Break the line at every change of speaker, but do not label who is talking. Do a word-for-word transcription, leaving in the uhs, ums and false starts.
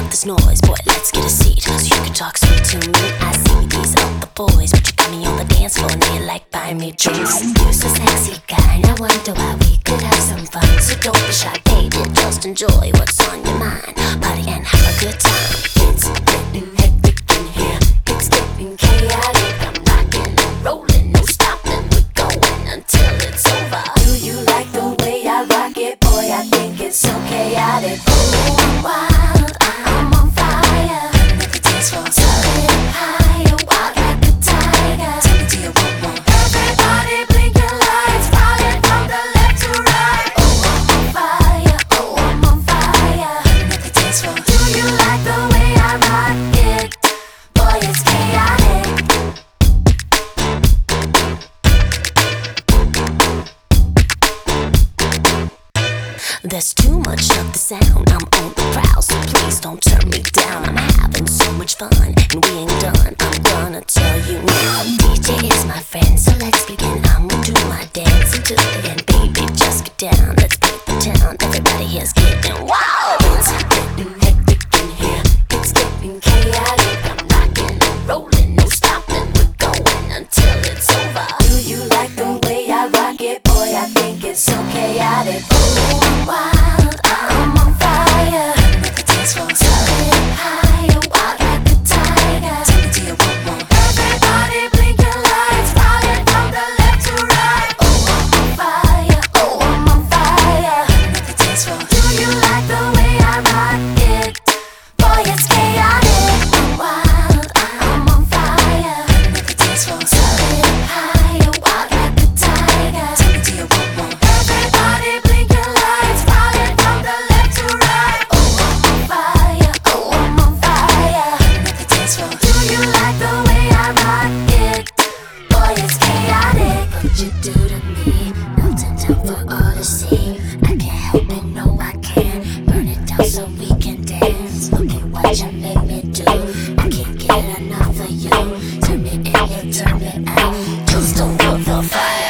up this noise, boy, let's get a seat so you can talk sweet to me. I see these other boys, but you got me on the dance floor and they like buying me drinks. You're so sexy, guy, I wonder why we could have some fun. So don't be shy, baby, just enjoy what's on your mind. Party and have a good time. It's getting hectic in here, it's getting chaotic. I'm rocking and rolling, no stopping, we're going until it's over. Do you like the way I rock it, boy? I think it's so chaotic. Oh, I'm wild, I'm on fire. At the dance floor, solid higher, wild like a tiger. Tell me, do you want more? Everybody blink your lights, falling from the left to right. Oh, I'm on fire, oh, I'm on fire. At the dance floor, do you like the way I rock it? Boy, it's chaotic. There's too much of the sound, I'm on the prowl, so please don't turn me down. I'm having so much fun, and we ain't done, I'm gonna tell you now. D J is my friend, so let's begin. I'm gonna do my dance until the end. Baby, just get down, let's paint the town. Everybody here's getting wild. It's getting hectic in here, it's getting chaotic. I'm rocking and rolling, no stopping, we're going until it's over. Do you like the way I rock it, boy? I think it's so chaotic. Oh, I'm wild, I'm on fire. At the dance floor, solid higher, wild like a tiger. Tell me, do you want more? Everybody blink your lights, falling from the left to right. Oh, I'm on fire, oh, I'm on fire. At the dance floor, do you like the way I rock it? Boy, it's chaotic. I'm wild, I'm on fire. At the dance floor, solid higher, wild like a tiger. Tell me, do you want more? Everybody blink your lights, falling from the left to right. Oh, I'm on fire, oh, I'm on fire. At the dance floor, do you like the way I rock it? Boy, it's chaotic. What you do to me, melting down for all to see. I can't help it, no I can't. Burn it down so we can dance. Look at what you make me do. I can't get enough of you. Turn me in, you turn me out. Just don't put the fire.